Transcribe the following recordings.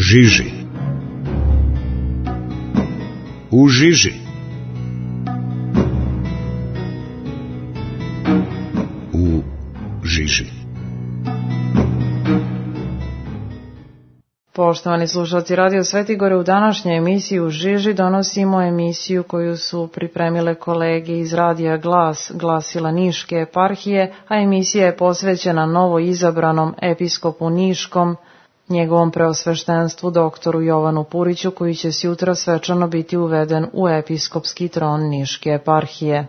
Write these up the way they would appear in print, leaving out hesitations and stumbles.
žiži. U žiži. U žiži. Poštovani slušalci Radio Svetigore, u današnjoj emisiji U žiži donosimo emisiju koju su pripremile kolege iz Radija Glas, glasila Niške eparhije, a emisija je posvećena novo izabranom episkopu Niškom, njegovom preosveštenstvu doktoru Jovanu Puriću, koji će sjutra svečano biti uveden u episkopski tron Niške eparhije.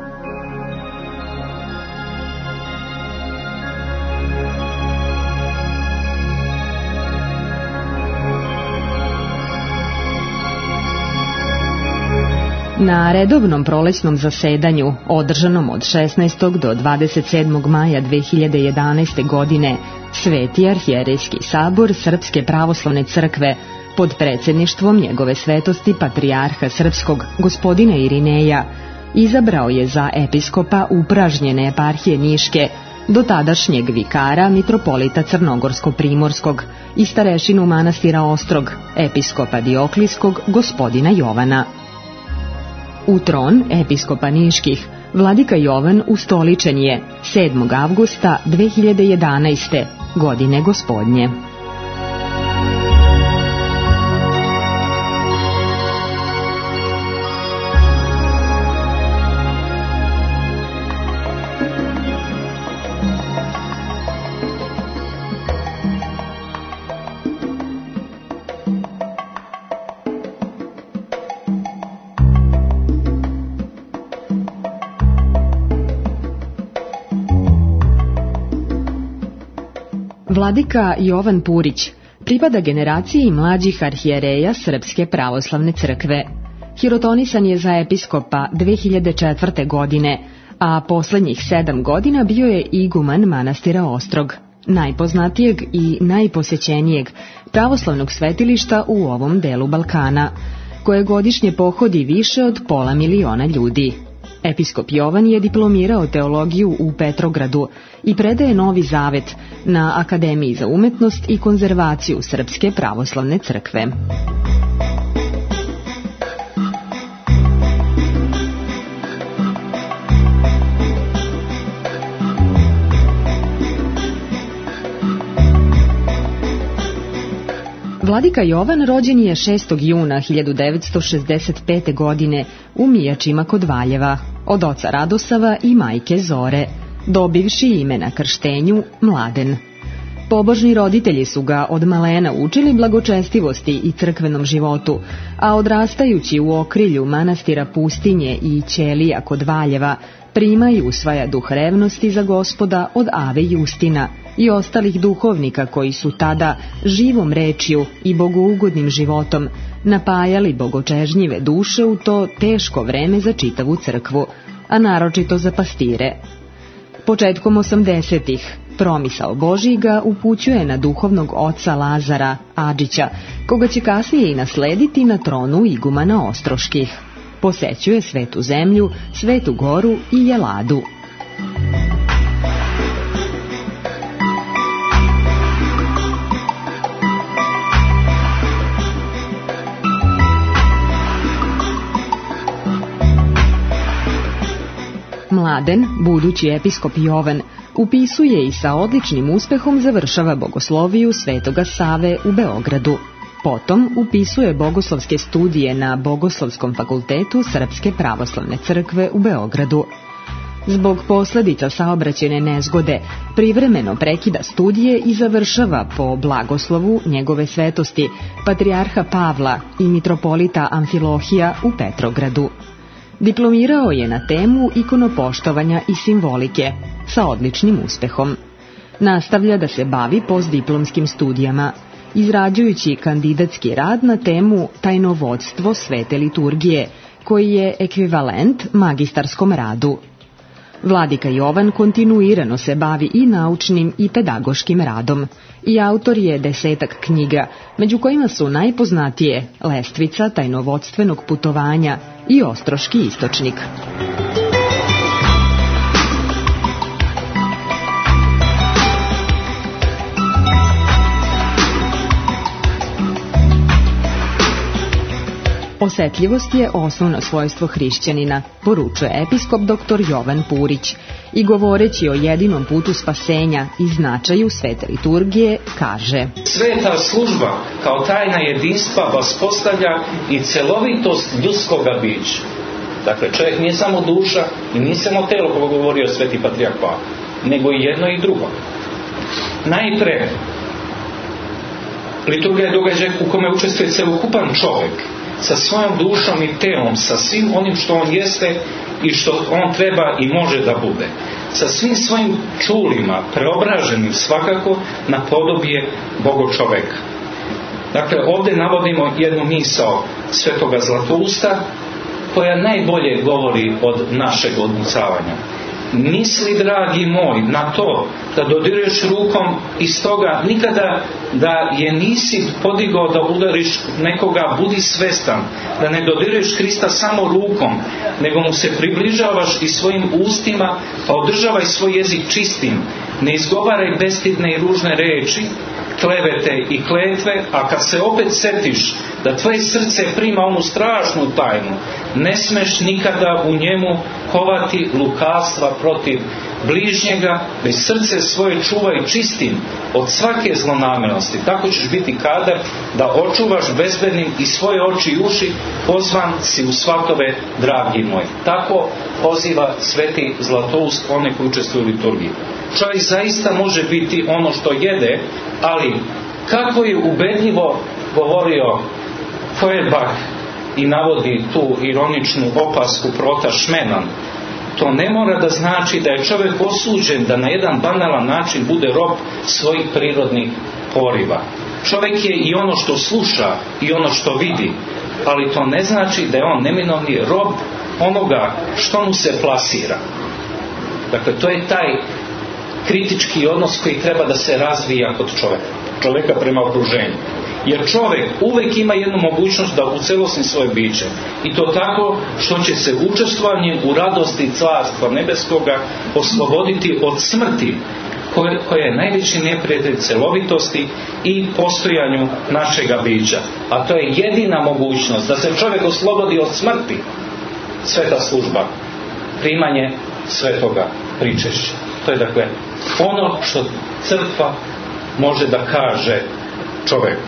Na redovnom prolećnom zasedanju, održanom od 16. do 27. maja 2011. godine, Sveti arhijerejski sabor Srpske pravoslavne crkve pod predsjedništvom njegove svetosti patrijarha srpskog gospodina Irineja izabrao je za episkopa upražnjene eparhije Niške dotadašnjeg vikara mitropolita Crnogorsko-primorskog i starešinu manastira Ostrog, episkopa Dioklijskog gospodina Jovana. U tron episkopa Niških vladika Jovan ustoličen je 7. avgusta 2011. godine gospodnje. Vladika Jovan Purić pripada generaciji mlađih arhijereja Srpske pravoslavne crkve. Hirotonisan je za episkopa 2004. godine, a poslednjih 7 godina bio je iguman manastira Ostrog, najpoznatijeg i najposećenijeg pravoslavnog svetilišta u ovom delu Balkana, koje godišnje pohodi više od 500.000 ljudi. Episkop Jovan je diplomirao teologiju u Petrogradu i predaje Novi Zavet na Akademiji za umetnost i konzervaciju Srpske pravoslavne crkve. Vladika Jovan rođen je 6. juna 1965. godine u Mijačima kod Valjeva, od oca Radosava i majke Zore, dobivši ime na krštenju Mladen. Pobožni roditelji su ga od malena učili blagočestivosti i crkvenom životu, a odrastajući u okrilju manastira Pustinje i Ćelija kod Valjeva, prima i usvaja duh revnosti za Gospoda od Ave Justina i ostalih duhovnika koji su tada živom rečju i bogougodnim životom napajali bogočežnjive duše u to teško vreme za čitavu crkvu, a naročito za pastire. Početkom 80-ih promisao Božji ga upućuje na duhovnog oca Lazara Adžića, koga će kasnije i naslediti na tronu igumana Ostroških. Posećuje Svetu zemlju, Svetu goru i Jeladu. Mladen, budući episkop Jovan, upisuje i sa odličnim uspehom završava bogosloviju Svetoga Save u Beogradu. Potom upisuje bogoslovske studije na Bogoslovskom fakultetu Srpske pravoslavne crkve u Beogradu. Zbog posledica saobraćajne nezgode privremeno prekida studije i završava po blagoslovu njegove svetosti patrijarha Pavla i mitropolita Amfilohija u Petrogradu. Diplomirao je na temu ikonopoštovanja i simbolike sa odličnim uspehom. Nastavlja da se bavi postdiplomskim studijama, izrađujući kandidatski rad na temu tajnovodstvo svete liturgije, koji je ekvivalent magistarskom radu. Vladika Jovan kontinuirano se bavi i naučnim i pedagoškim radom i autor je 10 knjiga, među kojima su najpoznatije Lestvica tajnovodstvenog putovanja i Ostroški istočnik. Osetljivost je osnovno svojstvo hrišćanina, poručuje episkop dr. Jovan Purić i govoreći o jedinom putu spasenja i značaju svete liturgije kaže: Sveta služba kao tajna jedinstva vaspostavlja i celovitost ljudskoga bića. Dakle, čovjek nije samo duša i nije samo telo, kako govorio sveti patrijarh Pavle, nego i jedno i drugo. Najpre, liturgija je događaj u kome učestvuje celokupan čovjek sa svojom dušom i telom, sa svim onim što on jeste i što on treba i može da bude, sa svim svojim čulima, preobraženim svakako na podobije Bogočoveka. Dakle, ovdje navodimo jednu misao svetoga Zlatousta koja najbolje govori od našeg odmucavanja. Misli, dragi moj, na to da dodiruješ rukom iz toga nikada da je nisi podigao da udariš nekoga, budi svestan da ne dodiruješ Krista samo rukom, nego mu se približavaš i svojim ustima, pa održavaj svoj jezik čistim, ne izgovaraj bestidne i ružne reči, klevete i kletve, a kad se opet setiš da tvoje srce prima onu strašnu tajnu, ne smeš nikada u njemu kovati lukavstva protiv bližnjega, već srce svoje čuvaj čistim od svake zlonamernosti. Tako ćeš biti kadar da očuvaš bezbednim i svoje oči i uši, pozvan si u svatove, dragi moj. Tako poziva sveti Zlatoust one koji učestvuju u liturgiji. Čovjek zaista može biti ono što jede, ali kako je ubedljivo govorio Feuerbach i navodi tu ironičnu opasku prota Šmenan, to ne mora da znači da je čovjek osuđen da na jedan banalan način bude rob svojih prirodnih poriva. Čovjek je i ono što sluša i ono što vidi, ali to ne znači da je on neminovni rob onoga što mu se plasira. Dakle, to je taj kritički odnos koji treba da se razvija kod čovjeka prema okruženju. Jer čovjek uvijek ima jednu mogućnost da ucelosti svoje biće. I to tako što će se učestvovanjem u radosti Carstva Nebeskoga osloboditi od smrti, koja je najveći neprijatelj celovitosti i postojanju našega bića. A to je jedina mogućnost da se čovjek oslobodi od smrti. Sveta služba, primanje svetoga pričešća. To je dakle ono što crkva može da kaže čovjeku.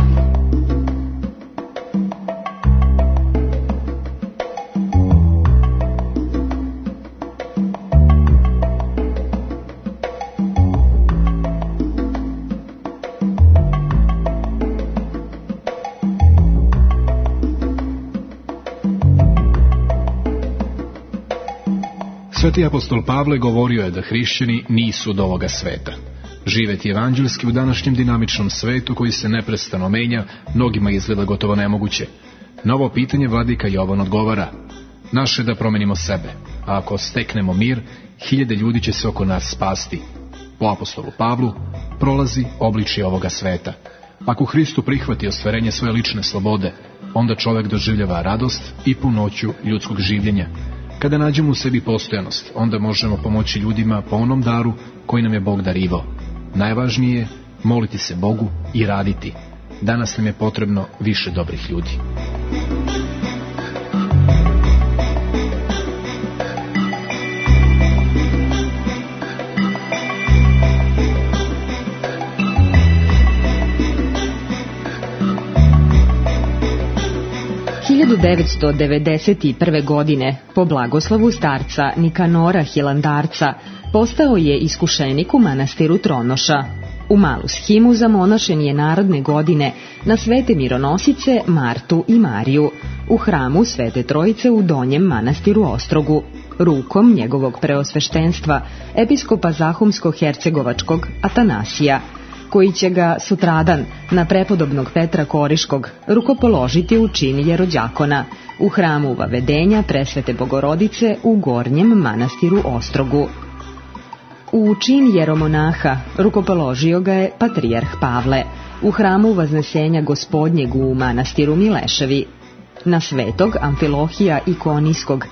Sveti apostol Pavle govorio je da hrišćani nisu od ovoga sveta. Živeti evanđelski u današnjem dinamičnom svetu koji se neprestano menja, mnogima izgleda gotovo nemoguće. Na ovo pitanje vladika Jovan odgovara: naše da promenimo sebe, a ako steknemo mir, 1000 ljudi će se oko nas spasti. Po apostolu Pavlu prolazi obličje ovoga sveta. Ako Hristu prihvati ostvarenje svoje lične slobode, onda čovjek doživljava radost i punoću ljudskog življenja. Kada nađemo u sebi postojanost, onda možemo pomoći ljudima po onom daru koji nam je Bog darivao. Najvažnije je moliti se Bogu i raditi. Danas nam je potrebno više dobrih ljudi. U 1991. godine, po blagoslovu starca Nikanora Hilandarca, postao je iskušenik u manastiru Tronoša. U malu shimu zamonašen je narodne godine na svete mironosice Martu i Mariju, u hramu Svete Trojice u Donjem manastiru Ostrogu, rukom njegovog preosveštenstva, episkopa Zahumsko-Hercegovačkog Atanasija, koji će ga sutradan na prepodobnog Petra Koriškog rukopoložiti u čin jerođakona u hramu Vavedenja Presvete Bogorodice u Gornjem manastiru Ostrogu. U čin jeromonaha rukopoložio ga je patrijarh Pavle u hramu Vaznesenja Gospodnjeg u manastiru Mileševi. Na svetog Amfilohija Ikonijskog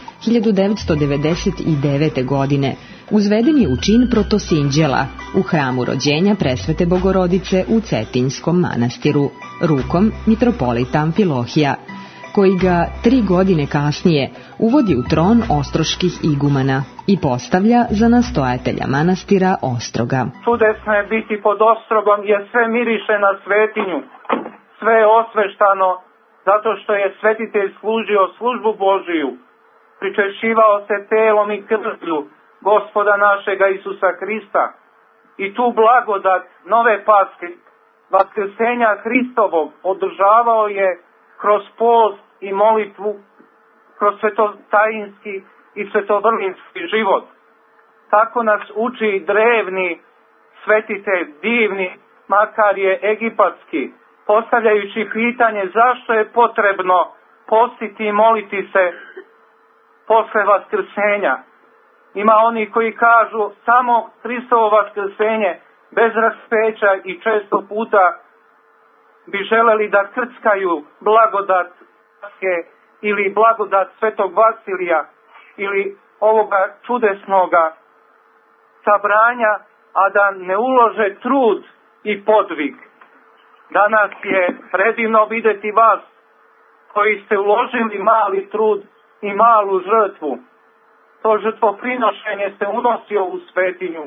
1999. godine uzveden je u čin protosinđela u hramu rođenja Presvete Bogorodice u Cetinjskom manastiru, rukom mitropolita Amfilohija, koji ga 3 godine kasnije uvodi u tron ostroških igumana i postavlja za nastojatelja manastira Ostroga. Čudesno je biti pod Ostrogom jer sve miriše na svetinju, sve je osveštano zato što je svetitelj služio službu Božiju, pričešćivao se telom i krvlju Gospoda našega Isusa Hrista i tu blagodat nove Paske, vaskrsenja Hristovog održavao je kroz post i molitvu, kroz svetotajinski i svetovrlinski život. Tako nas uči drevni svetitelj, divni, makar je egipatski, postavljajući pitanje zašto je potrebno postiti i moliti se posle vaskrsenja. Ima oni koji kažu samo Hristovo vaskrsenje bez raspeća i često puta bi želeli da krckaju blagodat ili blagodat Svetog Vasilija ili ovoga čudesnoga sabranja, a da ne ulože trud i podvig. Danas je predivno vidjeti vas koji ste uložili mali trud i malu žrtvu. To žrtvoprinošenje se unosio u svetinju.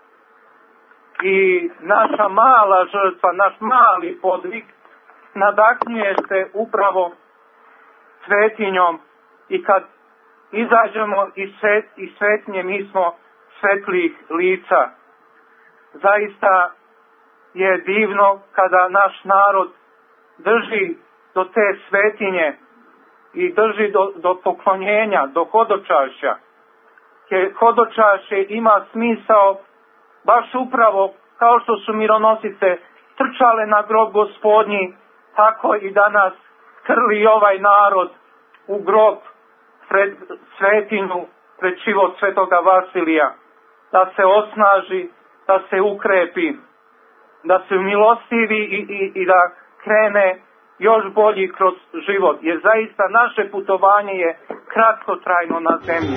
I naša mala žrtva, naš mali podvig nadahnjuje se upravo svetinjom i kad izađemo iz svetinje mi smo svetlih lica. Zaista je divno kada naš narod drži do te svetinje i drži do poklonjenja, do hodočašća. Jer hodočašće ima smisao baš upravo kao što su mironosice trčale na grob Gospodnji, tako i danas krli ovaj narod u grob pred svetinju, pred život Svetoga Vasilija, da se osnaži, da se ukrepi, da se umilostivi i da krene još bolji kroz život, jer zaista naše putovanje je kratkotrajno na zemlji.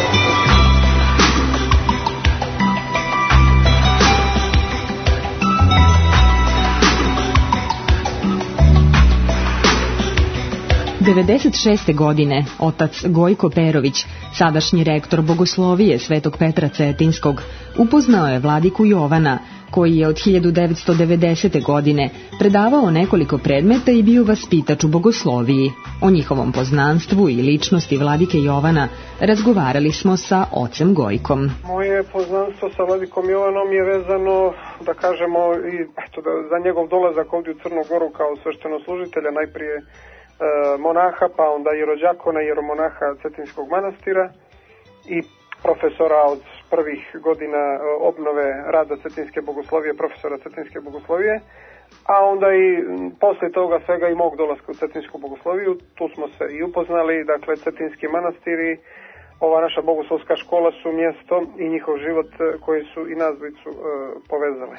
'96. godine otac Gojko Perović, sadašnji rektor Bogoslovije Svetog Petra Cetinskog, upoznao je vladiku Jovana, koji je od 1990. godine predavao nekoliko predmeta i bio vaspitač u Bogosloviji. O njihovom poznanstvu i ličnosti vladike Jovana razgovarali smo sa ocem Gojkom. Moje poznanstvo sa vladikom Jovanom je vezano, da kažemo, za njegov dolazak ovdje u Crnu Goru kao sveštenoslужitelja, najprije monaha, pa onda jerođakona, jeromonaha Cetinskog manastira i profesora od prvih godina obnove rada Cetinske bogoslovije, profesora Cetinske bogoslovije, a onda i posle toga svega i mog dolaska u Cetinsku bogosloviju. Tu smo se i upoznali, dakle Cetinski manastiri, ova naša bogoslovska škola su mjesto i njihov život koji su i nas dvojicu povezali.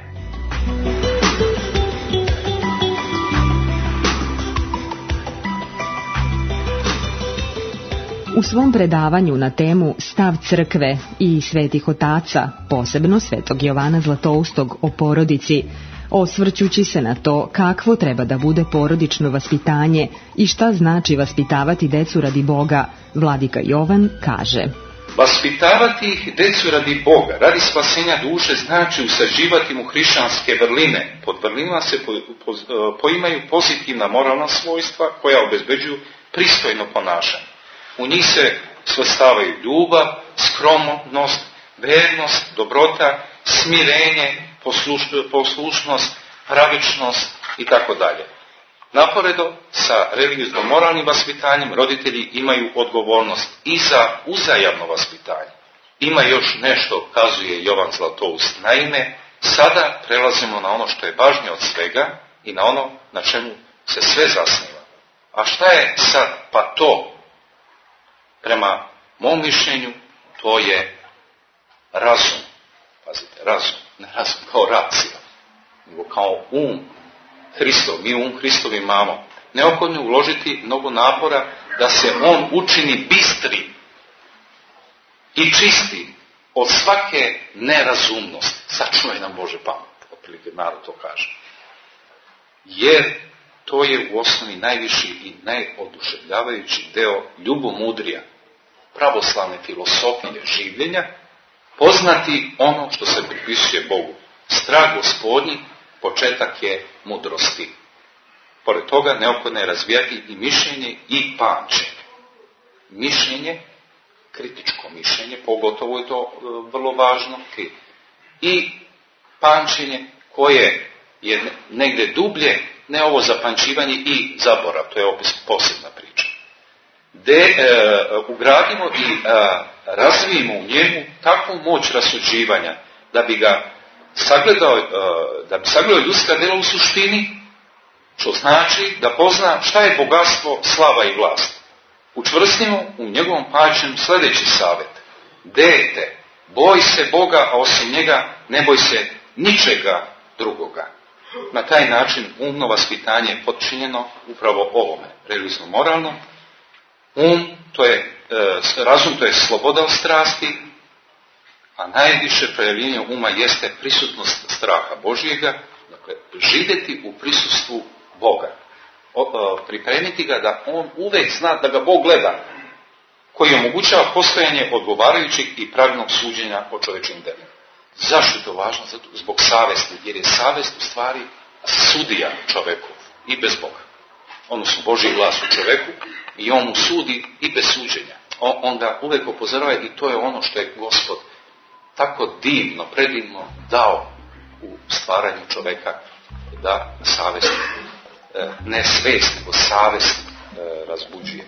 U svom predavanju na temu Stav crkve i svetih otaca, posebno svetog Jovana Zlatoustog o porodici, osvrćući se na to kakvo treba da bude porodično vaspitanje i šta znači vaspitavati decu radi Boga, vladika Jovan kaže: Vaspitavati decu radi Boga, radi spasenja duše, znači usađivati mu hrišćanske vrline. Pod vrlinama se poimaju pozitivna moralna svojstva koja obezbeđuju pristojno ponašanje. U njih se svrstavaju ljubav, skromnost, vernost, dobrota, smirenje, poslušnost, pravičnost i tako dalje. Naporedo, sa religijsko-moralnim vaspitanjem roditelji imaju odgovornost i za uzajamno vaspitanje. Ima još nešto, kazuje Jovan Zlatoust. Naime, sada prelazimo na ono što je važnije od svega i na ono na čemu se sve zasniva. A šta je sad pa to? Prema mom mišljenju, to je razum. Pazite, razum. Ne razum kao racija, nego kao Hristov. Mi Hristovi imamo. Neophodno je uložiti mnogo napora da se on učini bistri i čisti od svake nerazumnosti. Sačuvaj nam Bože pamet, otprilike narod to kaže. Jer to je u osnovi najviši i najoduševljavajući deo ljubomudrija pravoslavne filosofije življenja, poznati ono što se pripisuje Bogu. Strah Gospodnji početak je mudrosti. Pored toga neophodno je razvijati i mišljenje i pamćenje. Mišljenje, kritičko mišljenje, pogotovo je to vrlo važno, i pamćenje koje je negdje dublje, ne ovo zapamćivanje i zaborav, to je opet posebna priča. Ugradimo i razvijemo u njemu takvu moć rasuđivanja da bi ga sagledao ljudska djela u suštini, što znači da pozna šta je bogatstvo, slava i vlast. Učvrstimo u njegovom pažnju sljedeći savjet. Dete, boj se Boga, a osim njega ne boj se ničega drugoga. Na taj način umno vaspitanje je potčinjeno upravo ovome, religijno-moralno. Razum to je sloboda od strasti, a najviše projavljenje uma jeste prisutnost straha Božjega, dakle, živjeti u prisustvu Boga. Pripremiti ga da on uvijek zna da ga Bog gleda, koji omogućava postojanje odgovarajućeg i pravilnog suđenja o čovječnim djelima. Zašto je to važno? Zbog savesti, jer je savest u stvari sudija čovjeku i bez Boga. Odnosno Božji glas u čovjeku i on mu sudi i bez suđenja. On ga uvijek upozorava i to je ono što je Gospod tako divno, predivno dao u stvaranju čovjeka, da savest, ne svest, nego savest razbuđuje.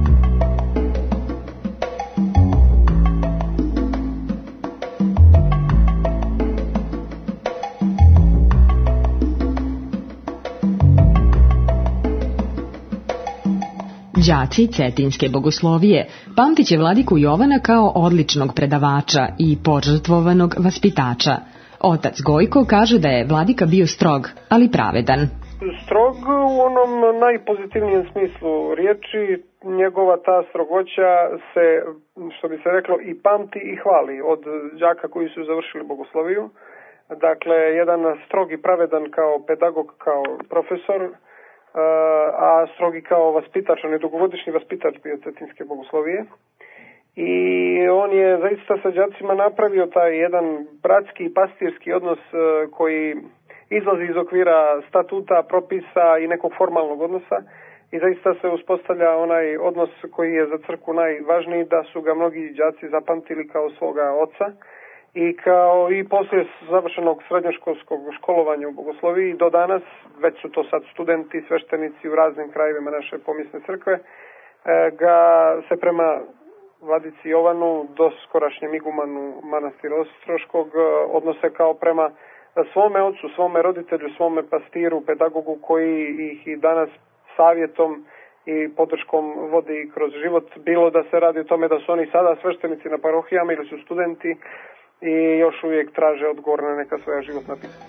Đaci Cetinjske bogoslovije pamtit će vladiku Jovana kao odličnog predavača i požrtvovanog vaspitača. Otac Gojko kaže da je vladika bio strog, ali pravedan. Strog u onom najpozitivnijem smislu riječi, njegova ta strogoća se, što bi se reklo, i pamti i hvali od đaka koji su završili bogosloviju. Dakle, jedan strog i pravedan kao pedagog, kao profesor, a strogi kao vaspitač, on je dugogodišnji vaspitač bio Cetinjske bogoslovije. I on je zaista sa đacima napravio taj jedan bratski i pastirski odnos koji izlazi iz okvira statuta, propisa i nekog formalnog odnosa. I zaista se uspostavlja onaj odnos koji je za crkvu najvažniji, da su ga mnogi đaci zapamtili kao svoga oca. I poslije završenog srednjoškolskog školovanja u bogosloviji do danas, već su to sad studenti, sveštenici u raznim krajevima naše pomjesne crkve, ga se prema vladici Jovanu, doskorašnjem igumanu manastira Ostroškog, odnose kao prema svome ocu, svome roditelju, svome pastiru, pedagogu koji ih i danas savjetom i podrškom vodi kroz život, bilo da se radi o tome da su oni sada sveštenici na parohijama ili su studenti i još uvijek traže odgovor na neka svoja životna pitanja.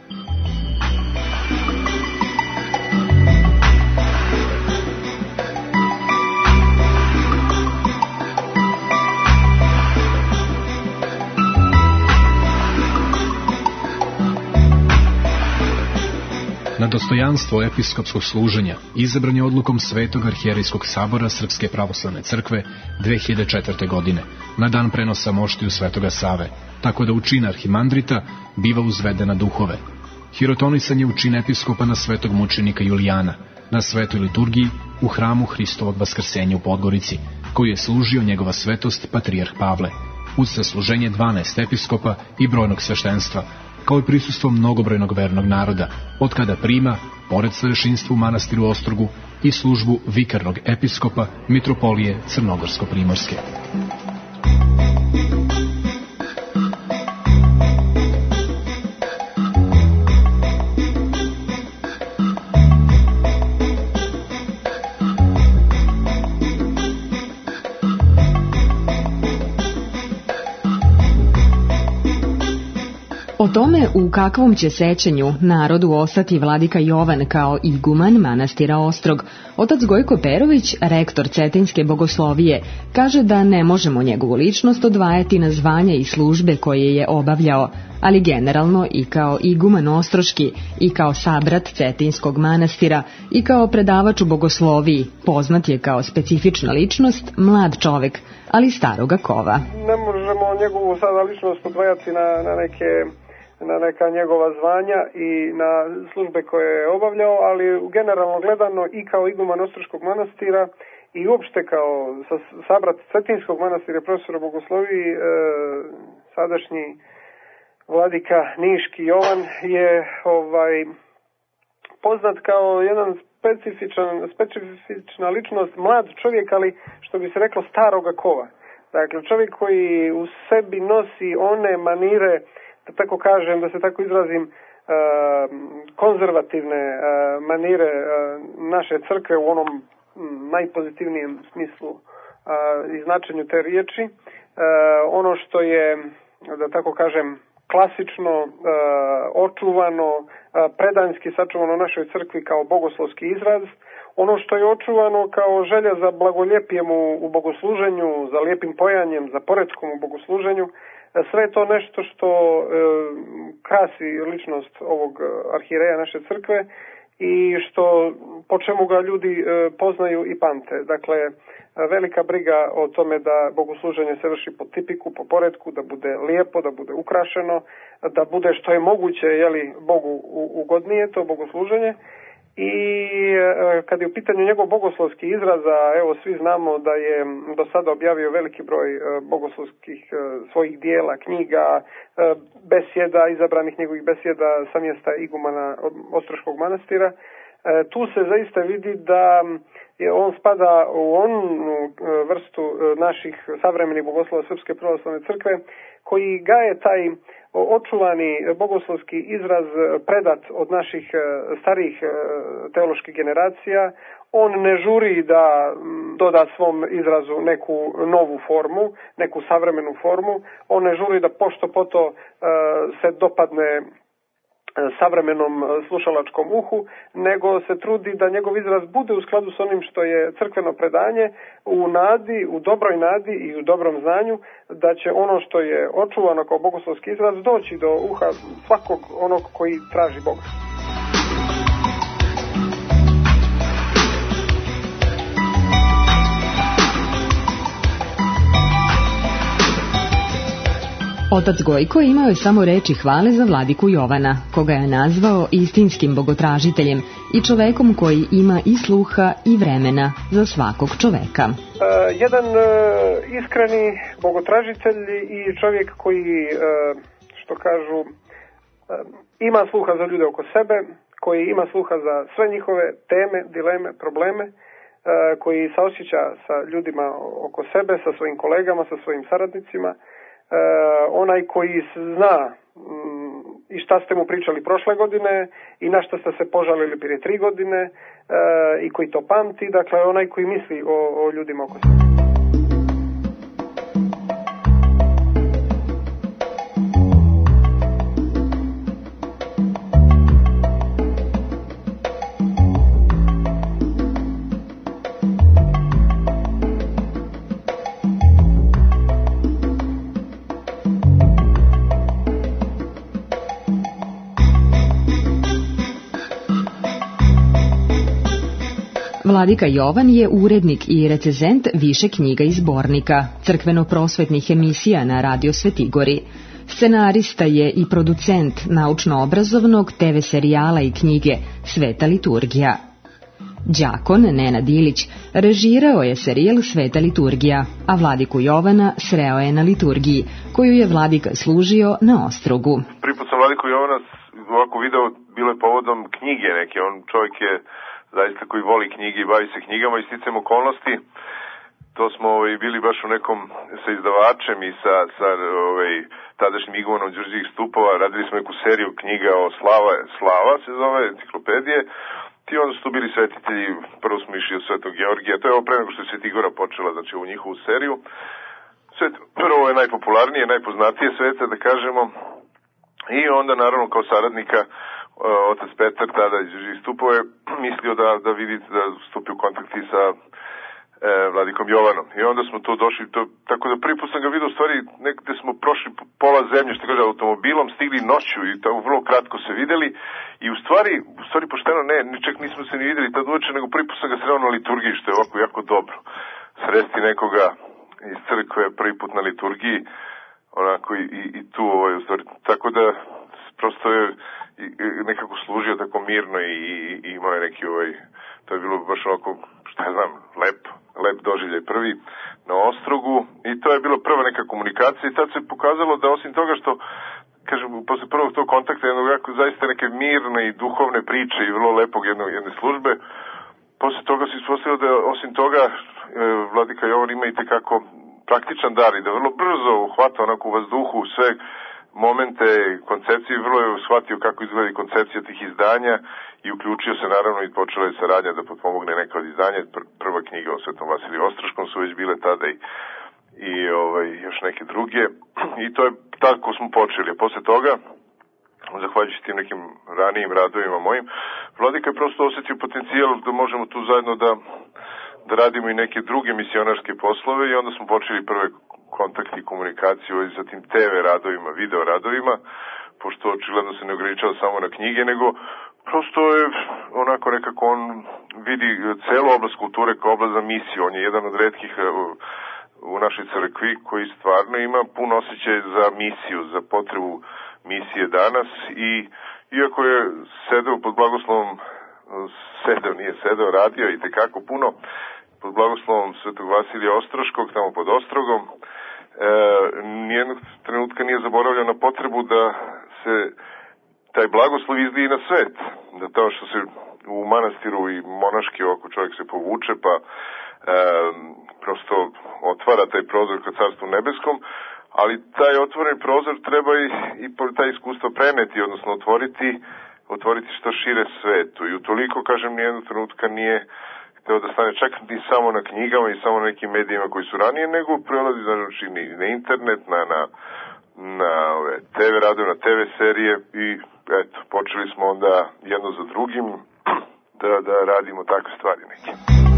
Na dostojanstvo episkopskog služenja izabran je odlukom Svetog arhijerijskog sabora Srpske pravoslavne crkve 2004. godine, na dan prenosa moštiju Svetoga Save, tako da u čin arhimandrita biva uzveden na duhove. Hirotonisan je u čin episkopa na svetog mučenika Julijana, na svetoj liturgiji u hramu Hristovog vaskrsenja u Podgorici, koji je služio njegova svetost patrijarh Pavle, uz sasluženje 12 episkopa i brojnog sveštenstva, kao i prisustvo mnogobrojnog vernog naroda, od kada prima, pored starešinstva u manastiru Ostrogu, i službu vikarnog episkopa mitropolije Crnogorsko-primorske. O tome u kakvom će sećanju narodu ostati vladika Jovan kao iguman manastira Ostrog, otac Gojko Perović, rektor Cetinjske bogoslovije, kaže da ne možemo njegovu ličnost odvajati na zvanje i službe koje je obavljao, ali generalno i kao iguman ostroški, i kao sabrat Cetinjskog manastira, i kao predavač u bogosloviji, poznat je kao specifična ličnost, mlad čovek, ali staroga kova. Ne možemo njegovu sada ličnost odvajati na neka njegova zvanja i na službe koje je obavljao, ali generalno gledano i kao iguman Ostroškog manastira i uopšte kao sabrat Cetinjskog manastira, profesora bogosloviji, sadašnji vladika Niški Jovan je poznat kao jedan specifična ličnost, mlad čovjek, ali što bi se reklo staroga kova. Dakle, čovjek koji u sebi nosi one manire, da tako kažem, da se tako izrazim, konzervativne manire naše crkve u onom najpozitivnijem smislu i značenju te riječi. Ono što je, da tako kažem, klasično, očuvano, predanjski sačuvano u našoj crkvi kao bogoslovski izraz, ono što je očuvano kao želja za blagoljepijem u bogosluženju, za lijepim pojanjem, za poretkom u bogosluženju, sve je to nešto što krasi ličnost ovog arhijereja naše crkve i što, po čemu ga ljudi poznaju i pamte. Dakle, velika briga o tome da bogosluženje se vrši po tipiku, po poretku, da bude lijepo, da bude ukrašeno, da bude što je moguće, Bogu ugodnije to bogosluženje. I kad je u pitanju njegov bogoslovski izraz, evo svi znamo da je do sada objavio veliki broj bogoslovskih svojih dijela, knjiga, besjeda, izabranih njegovih besjeda sa mjesta igumana Ostroškog manastira. Tu se zaista vidi da on spada u onu vrstu naših savremenih bogoslova Srpske pravoslavne crkve koji gaje taj očuvani bogoslovski izraz predat od naših starijih teoloških generacija. On ne žuri da doda svom izrazu neku novu formu, neku savremenu formu. On ne žuri da pošto poto se dopadne savremenom slušalačkom uhu, nego se trudi da njegov izraz bude u skladu s onim što je crkveno predanje, u nadi, u dobroj nadi i u dobrom znanju da će ono što je očuvano kao bogoslovski izraz doći do uha svakog onog koji traži Boga. Otac Gojko imao je samo reči hvale za vladiku Jovana, koga je nazvao istinskim bogotražiteljem i čovekom koji ima i sluha i vremena za svakog čoveka. Jedan iskreni bogotražitelj i čovjek koji, što kažu, ima sluha za ljude oko sebe, koji ima sluha za sve njihove teme, dileme, probleme, koji saosjeća sa ljudima oko sebe, sa svojim kolegama, sa svojim saradnicima, onaj koji zna i šta ste mu pričali prošle godine i na šta ste se požalili prije 3 godine i koji to pamti, dakle onaj koji misli o ljudima oko sebe. Vladika Jovan je urednik i recenzent više knjiga i zbornika, crkveno-prosvetnih emisija na Radio Svetigori. Scenarista je i producent naučno-obrazovnog TV serijala i knjige Sveta liturgija. Đakon Nenad Ilić režirao je serijal Sveta liturgija, a vladiku Jovana sreo je na liturgiji, koju je vladika služio na Ostrogu. Prvi put sam vladiku Jovana ovako video, bilo je povodom knjige neke, on čovjek je zaista koji voli knjige i bavi se knjigama i sticajem okolnosti. To smo bili baš u nekom sa izdavačem i sa tadašnjim igumanom Đurđevih stupova. Radili smo neku seriju knjiga o Slava se zove, enciklopedije. I onda su tu bili svetitelji, prvo smo išli od Svetog Georgija. To je ovo pre nego što je Svetigora počela, znači ovu njihovu seriju. Prvo je najpopularnije, najpoznatije svete, da kažemo. I onda naravno kao saradnika otac Petar tada istupao je mislio da vidite da stupi u kontakti sa Vladikom Jovanom. I onda smo to došli, tako da prvi put sam ga vidio u stvari nekde smo prošli pola zemlje, što kaže, automobilom, stigli noću i tako vrlo kratko se videli i u stvari pošteno čak nismo se ni videli tad uveče, nego prvi put sam ga sreo na liturgiji, što je ovako jako dobro. Sresti nekoga iz crkve prvi put na liturgiji, onako i tu u stvari, tako da prosto je nekako služio tako mirno i imao je neki to je bilo baš ovako, šta ja znam, lep doživljaj prvi na Ostrogu i to je bilo prva neka komunikacija i tad se pokazalo da osim toga što, kažem, posle prvog tog kontakta jednog jako zaista neke mirne i duhovne priče i vrlo lepog jedne službe, posle toga se ispostavilo da osim toga Vladika Jovan ima i tekako praktičan dar i da vrlo brzo uhvata onako u vazduhu sve momente koncepcije, vrlo je shvatio kako izgleda koncepcija tih izdanja i uključio se naravno i počela je saradnja da potpomogne neka od izdanja. Prva knjiga o Svetom Vasiliju Ostroškom su već bile tada i još neke druge i to je tako smo počeli. A posle toga, zahvaljujući tim nekim ranijim radovima mojim, Vladika je prosto osetio potencijal da možemo tu zajedno da radimo i neke druge misionarske poslove i onda smo počeli prve kontakti i komunikaciju i zatim TV radovima, video radovima, pošto očigledno se ne ograničava samo na knjige, nego prosto je onako nekako on vidi celu oblast kulture kao oblast za misiju. On je jedan od retkih u našoj crkvi koji stvarno ima pun osjećaj za misiju, za potrebu misije danas i iako je sedeo pod blagoslovom, radio i tekako puno, pod blagoslovom Svetog Vasilija Ostroškog, tamo pod Ostrogom, nijednog trenutka nije zaboravljao na potrebu da se taj blagoslov izlije na svet. Da to što se u manastiru i monaški oko čovjek se povuče, pa prosto otvara taj prozor ka Carstvu nebeskom, ali taj otvoreni prozor treba i taj iskustvo preneti, odnosno otvoriti što šire svetu. I utoliko, kažem, nijednog trenutka nije hteo da stane čak ni samo na knjigama i samo na nekim medijima koji su ranije, nego prelazi znači na internet, na TV radio, na TV serije i eto, počeli smo onda jedno za drugim da radimo takve stvari neke.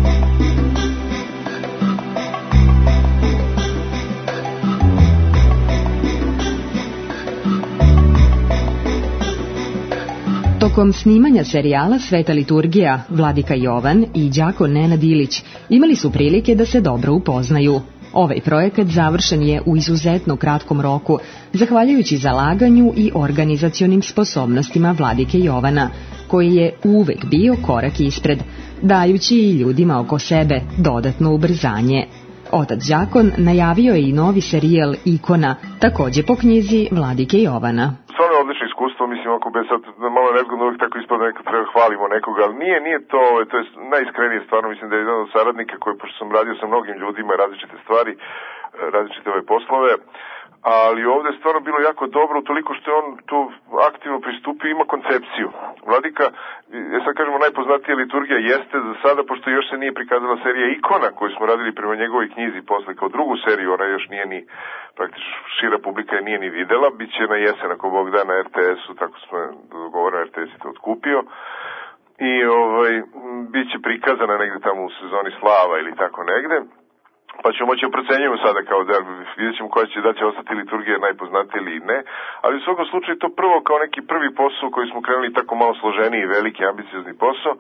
Tokom snimanja serijala Sveta liturgija, Vladika Jovan i đakon Nenad Ilić imali su prilike da se dobro upoznaju. Ovaj projekat završen je u izuzetno kratkom roku, zahvaljujući zalaganju i organizacionim sposobnostima Vladike Jovana, koji je uvek bio korak ispred, dajući i ljudima oko sebe dodatno ubrzanje. Otac đakon najavio je i novi serijal Ikona, takođe po knjizi Vladike Jovana. Stvarno je odlično iskustvo, mislim, ako bez sad malo nezgodno uvijek tako ispada nekako treba hvalimo nekoga, ali nije to je najiskrenije stvarno, mislim da je jedan od saradnika koji, pošto sam radio sa mnogim ljudima različite stvari, različite ove poslove, ali ovdje je stvarno bilo jako dobro utoliko što je on tu aktivno pristupio, ima koncepciju. Vladika, sad kažemo najpoznatija liturgija jeste za sada, pošto još se nije prikazala serija Ikona koju smo radili prema njegovoj knjizi posle kao drugu seriju, ona još nije ni, praktično šira publika je nije ni videla, bit će na jesen ako Bog da na RTS-u, tako smo dogovorili, RTS je to otkupio i bit će prikazana negde tamo u sezoni Slava ili tako negde. Pa ćemo moći procenjujemo sada kao da vidjet ćemo koja će da će ostati liturgija najpoznatija ili ne, ali u svakom slučaju to prvo kao neki prvi posao koji smo krenuli tako malo složeniji, veliki, ambiciozni posao.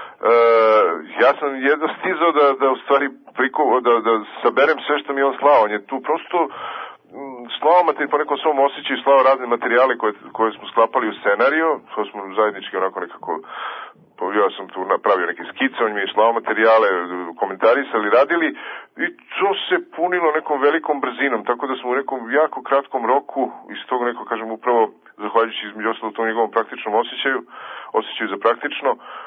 Ja sam jedno stizao da u stvari da saberem sve što mi je on slao. On je tu prosto slao po nekom svom osjećaju, slao razne materijale koje smo sklapali u scenariju, to smo zajednički onako nekako, ja sam tu napravio neke skice, on mi je slao materijale, komentarisali, radili i to se punilo nekom velikom brzinom, tako da smo u nekom jako kratkom roku, iz toga neko, kažem, upravo zahvaljujući između ostalog tom njegovom praktičnom osjećaju za praktično,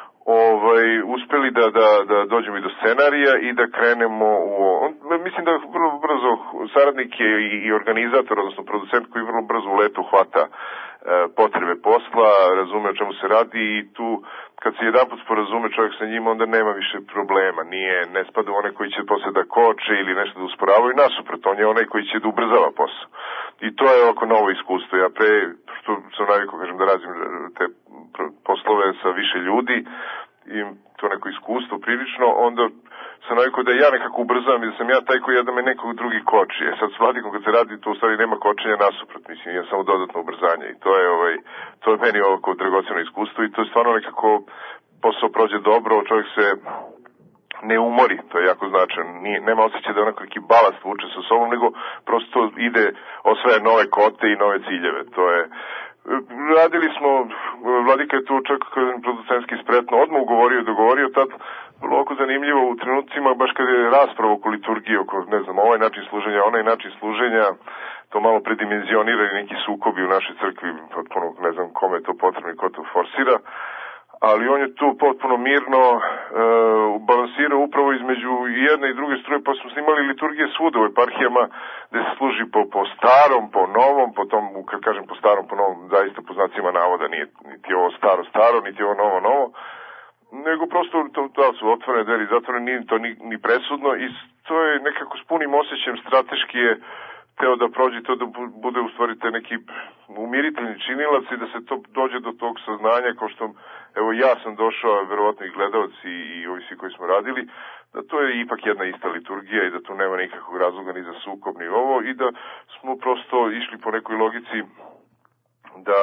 uspeli da dođemo i do scenarija i da krenemo mislim da vrlo brzo saradnik je i organizator, odnosno producent koji vrlo brzo u letu hvata potrebe posla, razume o čemu se radi i tu kad se jedanput sporazume čovjek sa njima onda nema više problema, ne spada u one koji će posle da koče ili nešto da usporavaju, nasuprot, on je onaj koji će da ubrzava posao i to je oko novo iskustvo. Ja pre što sam navikao, kažem, da radim te poslove sa više ljudi i to neko iskustvo prilično, onda sam navikao da ja nekako ubrzam i da sam ja taj koji da me nekog drugi koči. Sad s Vladikom kad se radi, to u stvari nema kočenja nasuprot, mislim, je samo dodatno ubrzanje i to je meni ovako dragoceno iskustvo i to je stvarno nekako posao prođe dobro, čovjek se ne umori, to je jako značajno, nema osjećaj da onako neki balast vuče sa sobom, nego prosto ide, osvaja nove kote i nove ciljeve, to je. Radili smo, Vladika je tu čak producentski spretno odmah dogovorio, tad bilo oko zanimljivo u trenucima, baš kad je rasprava oko liturgije, oko, ne znam, ovaj način služenja, onaj način služenja, to malo predimenzionirani neki sukobi u našoj crkvi, potpuno ne znam kome je to potrebno i ko to forsira, ali on je tu potpuno mirno balansirao upravo između jedne i druge struje, pa smo snimali liturgije svuda u eparhijama gde se služi po starom, po novom, po tom, kad kažem po starom, po novom, zaista po znacima navoda, nije niti ovo staro, niti ovo novo, nego prosto to su otvorene dveri, zatvorene, nije to ni presudno i to je nekako s punim osjećajem strateški je teo da prođe to da bude u stvari te neki umiriteljni činilac i da se to dođe do tog saznanja kao što evo ja sam došao, verovatno i gledalci i ovi svi koji smo radili, da to je ipak jedna ista liturgija i da tu nema nikakvog razloga ni za sukob ni ovo i da smo prosto išli po nekoj logici da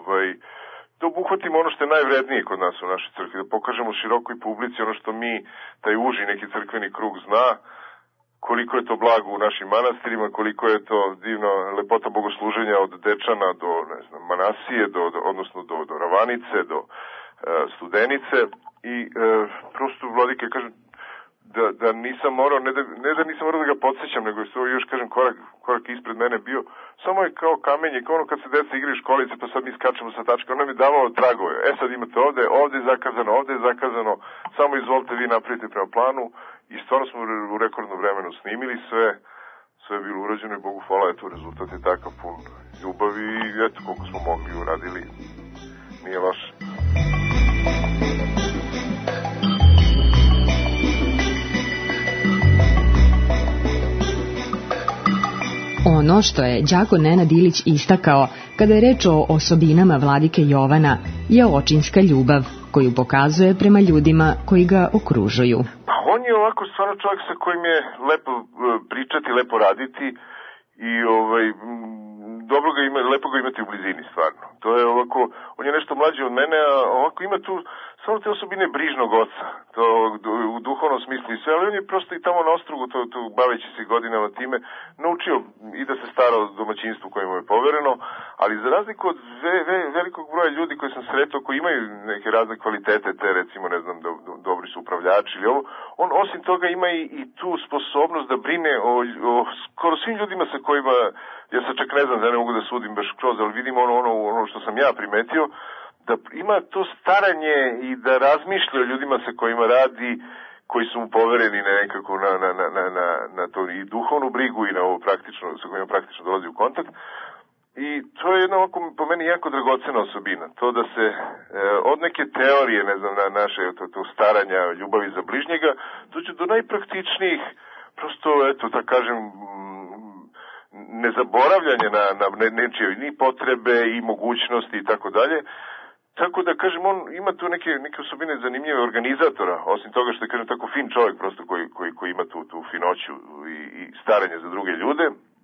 da obuhvatimo ono što je najvrednije kod nas u našoj crkvi, da pokažemo širokoj publici ono što mi, taj uži neki crkveni krug zna, koliko je to blago u našim manastirima, koliko je to divno lepota bogosluženja od Dečana do, ne znam, Manasije, odnosno do Ravanice, do Studenice i prosto Vladike, kažem, da nisam morao, ne da nisam morao da ga podsjećam, nego je to još, kažem, korak ispred mene bio, samo je kao kamenje, kao ono kad se deca igraju školice, pa sad mi skačemo sa tačka, ono mi je davalo tragove, sad imate ovde je zakazano, samo izvolite vi napravite prema planu, i stvarno smo u rekordnom vremenu snimili sve je bilo urađeno i Bogu hvala, eto, rezultat je takav pun ljubavi i eto koliko smo mogli uradili, nije loše. Ono što je đako Nenad Ilić istakao kada je reč o osobinama vladike Jovana je očinska ljubav koju pokazuje prema ljudima koji ga okružuju. On je ovako stvarno čovjek sa kojim je lepo pričati, lepo raditi i lepo ga imati u blizini stvarno. To je ovako, on je nešto mlađi od mene, a ovako ima tu samo te osobine brižnog oca, to u duhovnom smislu i sve, ali on je prosto i tamo na Ostrugu, to baveći se godinama time, naučio i da se stara o domaćinstvu koje mu je povereno, ali za razliku od velikog broja ljudi koji sam sretao, koji imaju neke razne kvalitete, te recimo, ne znam, dobri su upravljači ili ovo, on osim toga ima i tu sposobnost da brine o skoro svim ljudima sa kojima, ja sad čak ne znam da ne mogu da sudim baš kroz, ali vidim ono što sam ja primetio, da ima to staranje i da razmišlja o ljudima sa kojima radi, koji su mu povereni nekako na to i duhovnu brigu i na ovo praktično, sa kojima praktično dolazi u kontakt. I to je jedna ovako po meni jako dragocena osobina. To da se od neke teorije, ne znam, naše to staranja, ljubavi za bližnjega, dođe do najpraktičnijih, prosto, eto, da kažem, nezaboravljanje na nečije ni potrebe i mogućnosti i tako dalje. Tako da, kažem, on ima tu neke osobine zanimljive organizatora, osim toga što je, kažem, tako fin čovjek prosto koji ima tu finoću i staranje za druge ljude.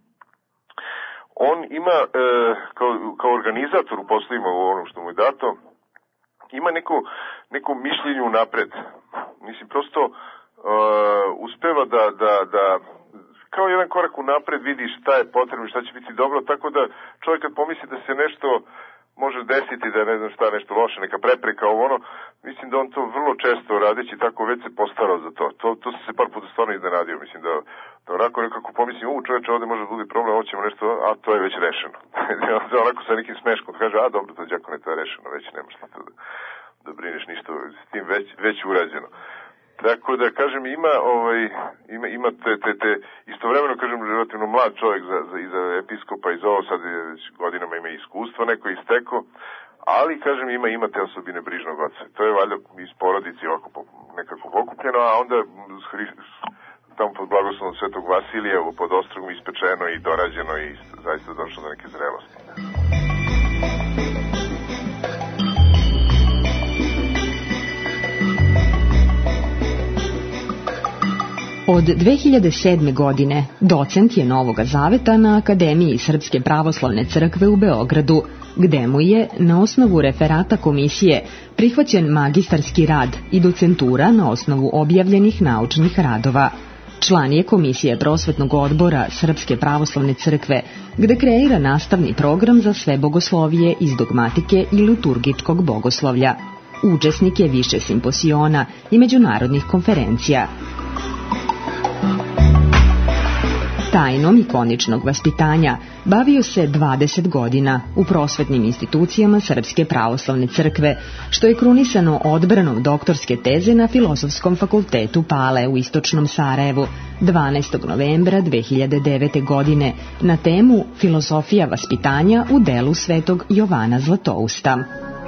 On ima, kao organizator u poslovima u onom što mu je dato, ima neko mišljenje unapred. Mislim, prosto uspeva da kao jedan korak unapred vidi šta je potrebno, šta će biti dobro, tako da čovjek kad pomisli da se nešto može desiti, da ne znam šta, nešto loše, neka prepreka, mislim da on to vrlo često radeći tako već se postarao za to. To se par puta stvarno iznenadio, mislim da onako nekako pomislim, čoveče, ovde može da bude problem, hoćemo nešto, a to je već rešeno. Onako sa nekim smeškom kaže, a dobro, to đakone, to je rešeno, već nemaš ti to da brineš ništa, s tim već urađeno. Tako da, kažem, ima te istovremeno, kažem, relativno mlad čovjek i za episkopa i za ovo, sad već godinama ima iskustva, neko isteko, ali, kažem, ima te osobine brižnog oca. To je valjda iz porodici ovako nekako pokupljeno, a onda tamo pod blagoslovom Svetog Vasilija pod Ostrogom ispečeno i dorađeno i zaista došlo do neke zrelosti. Od 2007. godine docent je Novoga Zaveta na Akademiji Srpske pravoslavne crkve u Beogradu, gde mu je, na osnovu referata komisije, prihvaćen magistarski rad i docentura na osnovu objavljenih naučnih radova. Član je Komisije prosvetnog odbora Srpske pravoslavne crkve, gde kreira nastavni program za sve bogoslovije iz dogmatike i liturgičkog bogoslovlja. Učesnik je više simposiona i međunarodnih konferencija. Tajnom ikoničnog vaspitanja bavio se 20 godina u prosvetnim institucijama Srpske pravoslavne crkve, što je krunisano odbranom doktorske teze na Filozofskom fakultetu Pale u istočnom Sarajevu 12. novembra 2009. godine na temu Filozofija vaspitanja u delu svetog Jovana Zlatousta.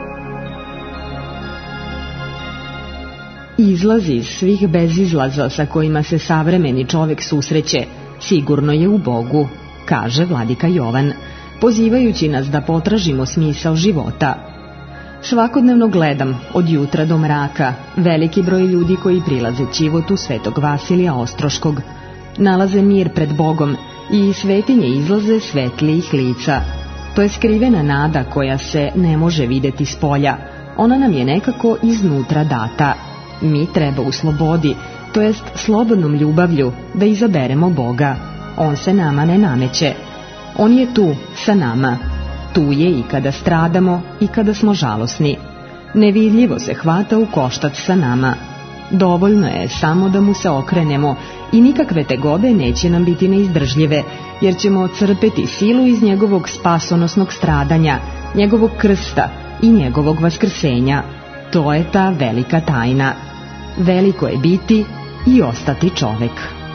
Izlaz iz svih bezizlaza sa kojima se savremeni čovek susreće sigurno je u Bogu, kaže vladika Jovan, pozivajući nas da potražimo smisao života. Svakodnevno gledam, od jutra do mraka, veliki broj ljudi koji prilaze ćivotu svetog Vasilija Ostroškog. Nalaze mir pred Bogom i iz svetinje izlaze svetlijih lica. To je skrivena nada koja se ne može videti spolja. Ona nam je nekako iznutra data. Mi treba u slobodi, to jest slobodnom ljubavlju, da izaberemo Boga. On se nama ne nameće. On je tu, sa nama. Tu je i kada stradamo i kada smo žalosni. Nevidljivo se hvata u koštac sa nama. Dovoljno je samo da mu se okrenemo i nikakve tegobe neće nam biti neizdržljive, jer ćemo crpeti silu iz njegovog spasonosnog stradanja, njegovog krsta i njegovog vaskrsenja. To je ta velika tajna. Veliko je biti i ostati čovek.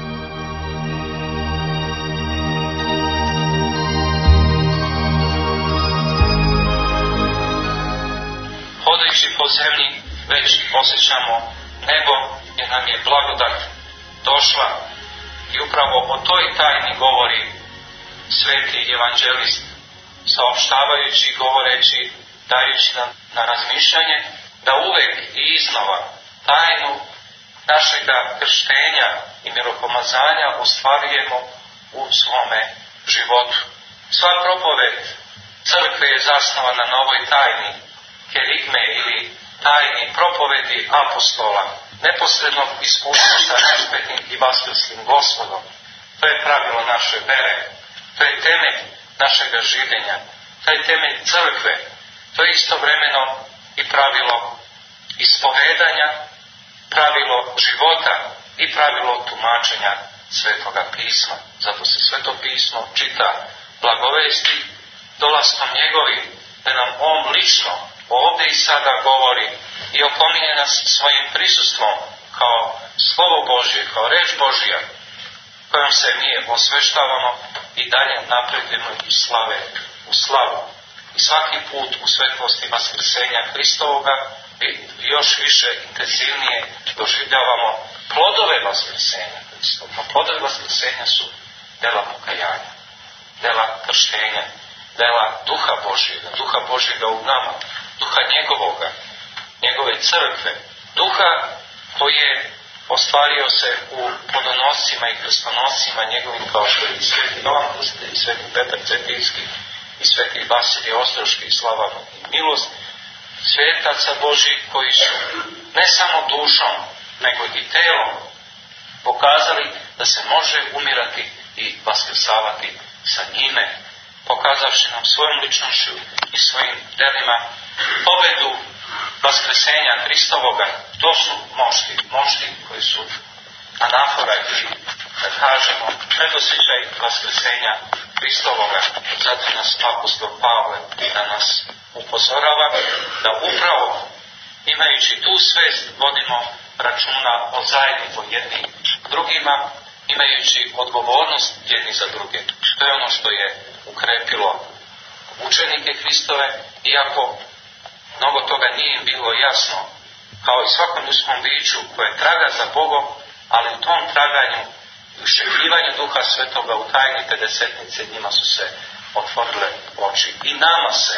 Hodajući po zemlji već osjećamo nebo, jer nam je blagodat došla i upravo o toj tajni govori sveti evanđelist, saopštavajući, govoreći, dajući nam na razmišljanje da uvek i iznova tajnu našega krštenja i miropomazanja ostvarujemo u svome životu. Sva propoved crkve je zasnovana na ovoj tajni, kerigme ili tajni propovedi apostola, neposrednog iskustva sa raspetnim i vaskrslim Gospodom. To je pravilo naše vere, to je temelj našega življenja, to je temelj crkve, to je istovremeno i pravilo ispovedanja, pravilo života i pravilo tumačenja Svetoga pisma. Zato se Sveto pismo čita blagovesti dolaskom njegovim, da nam on lično ovdje i sada govori i opominje nas svojim prisustvom kao slovo Božje, kao reč Božja, kojom se mi osveštavamo i dalje napredujemo iz slave u slavu. I svaki put u svetlosti vaskrsenja Hristovoga i još više intenzivnije doživljavamo plodove vaskrsenja Hristovog. Plodove vaskrsenja su dela pokajanja, dela krštenja, dela Duha Božjega, Duha Božjega u nama, Duha njegovoga, njegove crkve, Duha koji je ostvario se u plodonoscima i krstonoscima njegovim, kao što je i sveti Jovan Krstitelj, i sveti Petar Cetinski, i sveti Vasilij Ostroški, i slava i milost, svetaca Božji koji su ne samo dušom, nego i telom pokazali da se može umirati i vaskrsavati sa njime, pokazavši nam svojom ličnošću i svojim delima pobedu vaskrsenja Hristovoga. To su mošti koji su anafora ili, da kažemo, predosjećaj vaskrsenja Hristovoga. Zato nas apostol Pavle da nas upozorava da upravo imajući tu svest vodimo računa o zajedništvu jednim drugima, imajući odgovornost jedni za druge. To je ono što je ukrepilo učenike Hristove, iako mnogo toga nije im bilo jasno, kao i svakom ljudskom biću koje traga za Bogom, ali u tom traganju i uščekivanju Duha Svetoga u tajni pedesetnice njima su se otvorile oči. I nama se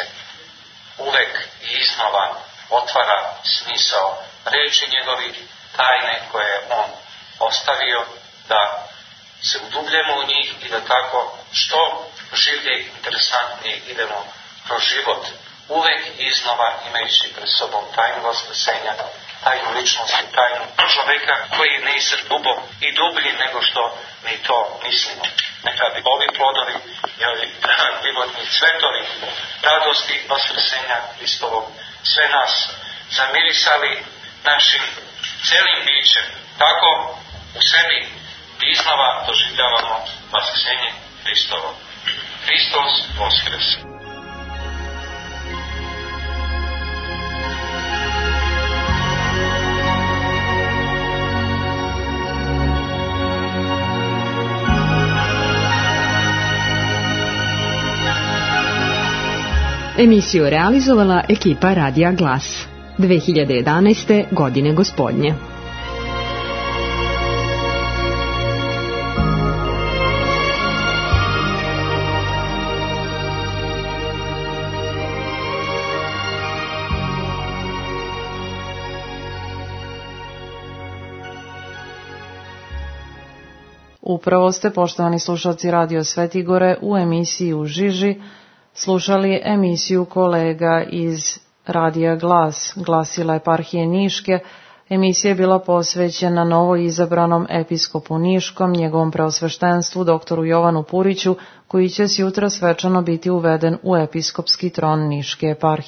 uvek i iznova otvara smisao reči njegovih, tajne koje je on ostavio da se udubljemo u njih i da tako što življe i interesantnije idemo kroz život, uvek iznova imajući pred sobom tajnu vaskrsenja, tajnu ličnosti, tajnu čoveka koji je neiscrpljivo i dublji nego što mi to mislimo. Neka bi ovi plodovi i ovi životni cvetovi radosti vaskrsenja Hristovog sve nas zamirisali našim celim bićem. Tako u sebi iznova doživljavamo vaskrsenje Hristovo. Hristos voskres! Emisiju realizovala ekipa Radija Glas. 2011. godine gospodnje. Upravo ste, poštovani slušalci Radio Svetigore, u emisiji U žiži slušali emisiju kolega iz Radija Glas, glasila eparhije Niške. Emisija je bila posvećena novo izabranom episkopu Niškom, njegovom preosveštenstvu doktoru Jovanu Puriću, koji će s jutra svečano biti uveden u episkopski tron Niške eparhije.